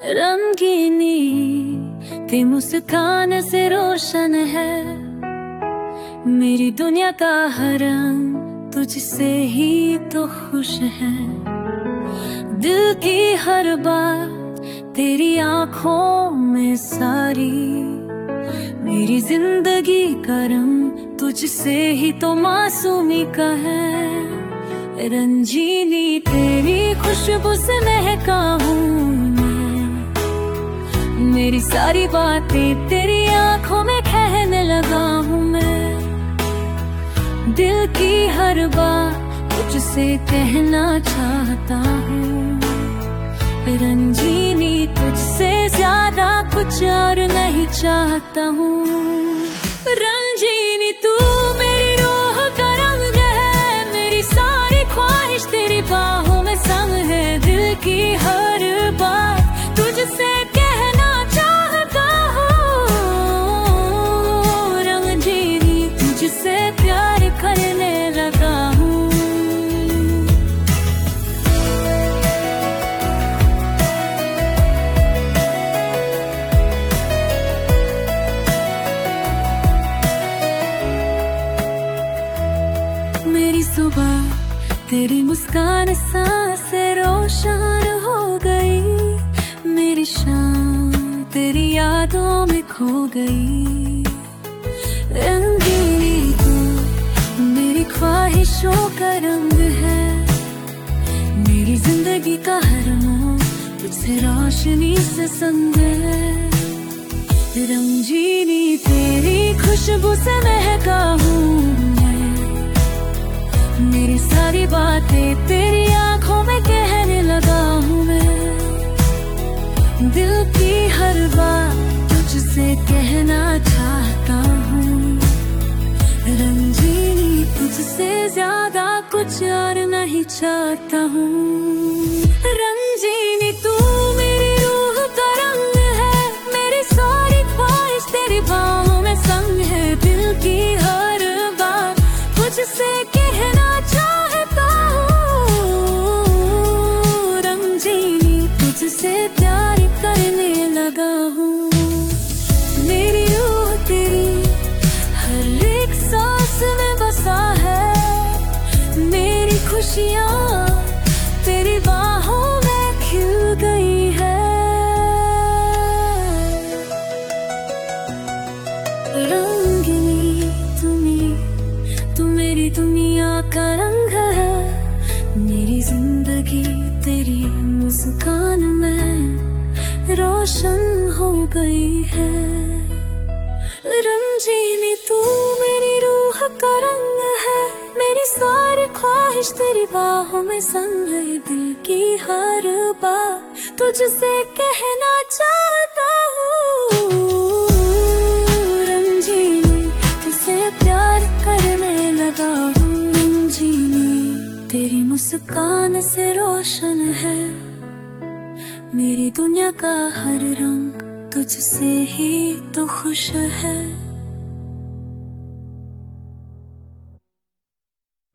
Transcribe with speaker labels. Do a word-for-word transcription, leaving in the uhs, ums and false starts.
Speaker 1: रंगीनी तेरी मुस्कान से रोशन है, मेरी दुनिया का हर रंग तुझसे ही तो खुश है। दिल की हर बात तेरी आंखों में सारी, मेरी जिंदगी का रंग तुझसे ही तो मासूमी का है। रंजीनी तेरी खुशबू से महका हूँ मैं, मेरी सारी बातें तेरी आंखों में कहने लगा हूँ मैं। दिल की हर बात तुझसे कहना चाहता हूँ। रंजीनी तुझसे ज्यादा कुछ और नहीं चाहता हूँ। रंजीनी तू मेरी रूह का रंग है, मेरी सारी ख्वाहिश तेरी बाहों में संग है। दिल की हर बात तुझसे कहना चाहता हूँ। रंजीनी तुझसे प्यार करने लगा हूँ। मेरी सुबह तेरी मुस्कान से रोशन हो गई, मेरी शाम तेरी यादों में खो गई। रंगीनी तू मेरी ख्वाहिशों का रंग है, मेरी जिंदगी का हर मोड़ तुझसे रोशनी से संग है। रंजीनी तेरी खुशबू से महका हूँ मैं, मेरी सारी बातें तेरी आंखों में कहने लगा हूँ मैं। दिल की हर बात तुझसे कहना चाहता हूँ। रंजीनी तुझसे ज्यादा कुछ और नहीं चाहता हूँ। रंजीनी तू मेरी रूह का रंग है, मेरी सारी ख्वाहिश तेरी बाहों में संग है। दिल की हर बात तुझसे कहना चाहता हूँ। रंजीनी तुझसे प्यार करने लगा हूँ। मेरी रूह तेरी हर एक सांस में बसा है, मेरी खुशियाँ तेरी बाहों में खिल गई है। रंगीनी तुम्हें तू मेरी दुनिया का रंग है, मेरी जिंदगी तेरी मुस्कान में रोशन हो गई है। रंजीनी तू मेरी रूह का रंग है, मेरी सारी ख्वाहिश तेरी बाहों में संग है। दिल की हर बात तुझसे कहना चाहता हूँ। रंजीनी तुझसे प्यार करने लगा हूँ। रंजीनी तेरी मुस्कान से रोशन है, मेरी दुनिया का हर रंग तुझसे ही तो खुश है।